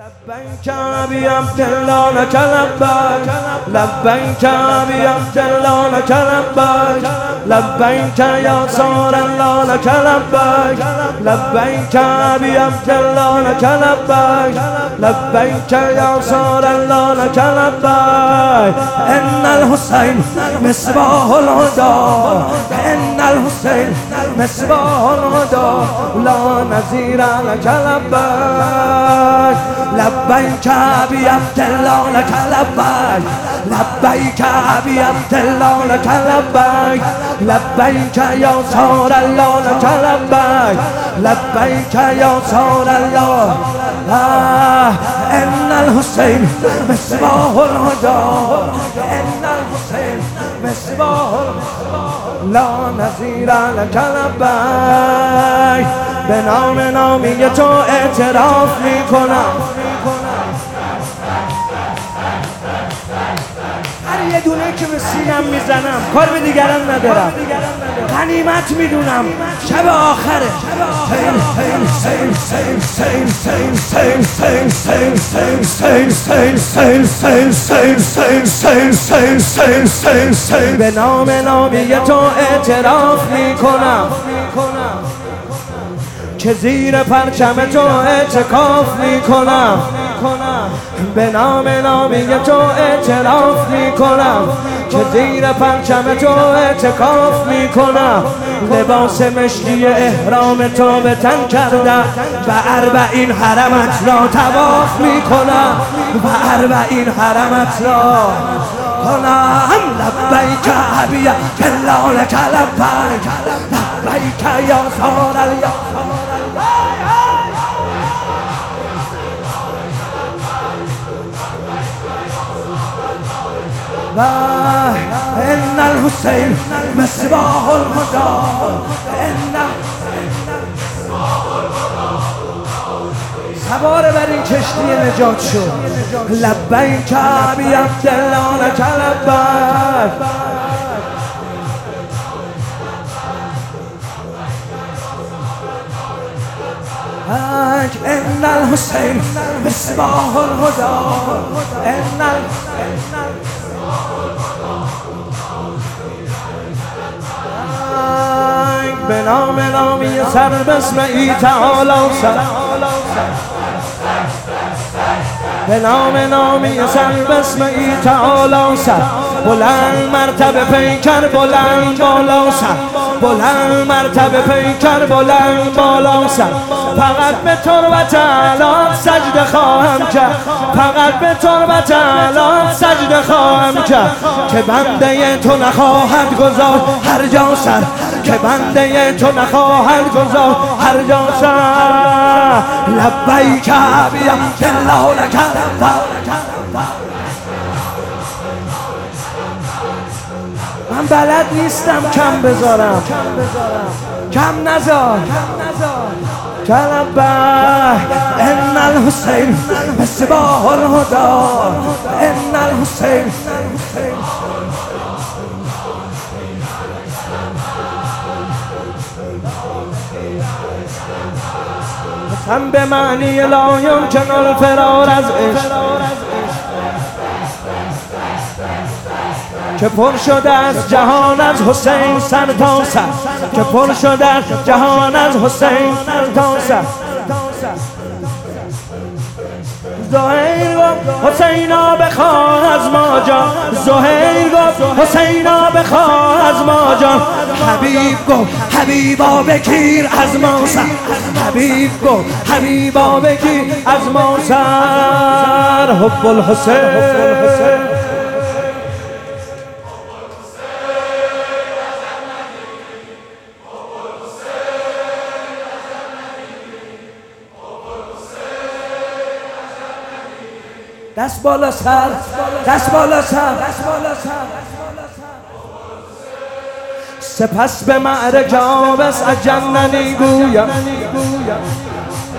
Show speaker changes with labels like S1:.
S1: لبیک ابی عبدالله لک لبیک لبیک ابی عبدالله لک لبیک لبیک یا رسول الله لک لبیک لبیک ابی عبدالله لک لبیک لبیک یا رسول الله لک لبیک ان الحسین مصباح الهدى ان الحسین مصباح الهدى لا نظیر لک لبیک لبیک ابی عبدالله لک لبیک لبیک ابی عبدالله لک لبیک لبیک یا رسول الله لک لبیک لبیک یا رسول الله ان الحسین مصباح الهدى ان الحسین مصباح الهدى لا نظیر لک لبیک به نامی تو اعتراف میکنم هر یه دونه که به سینم میزنم کار به دیگران ندارم غنیمت میدونم شب آخره به نامی تو اعتراف میکنم که زیر پرچم تو اعتکاف میکنم به نامی تو اعتراف میکنم که زیر پرچم تو اعتکاف میکنم لباس مشکی احرام تو به تن کردم و 40 حرمت را طواف میکنم و 40 حرمت را کنم لبیک ابی عبدالله لک لبیک لبیک یا رسول الله ان الحسین مصباح الهدى سوار بر این کشتی نجات شد لبیک ابی عبدالله لک لبیک ان الحسین مصباح الهدى ان به نامی سر بسمعی تعالی سر به نامی سر بسمعی تعالی سر بلند مرتبه پیکر بلند بالا سر بلند مرتبه پیکر بلند بالا سر فقط به تربت اعلی سجده خواهم کرد فقط به تربت اعلی سجده خواهم کرد که بنده تو نخواهد گذار هر جا سر که بنده تو نخواهد گذار هر جا سر لبیک ابی عبدالله لک لبیک من بلد نیستم کم بذارم کم نذار لبیک ان الحسین مصباح الهدى ان الحسین هم به معنی لا یمکن الفرار از عشق که پر شده از جهان از حسین سر تا سر که پر شده از جهان از حسین سر تا سر زهیر گفت حسینا بخواه از ما جان زهیر گفت حسینا بخواه از ما جان حبیب گفت حبیبا بگیر از ما سر حبیب گفت حبیبا بگیر از ما سر حب الحسین دست بالا سر دست بالا سر سپس به معرکه آبس از جننی گویم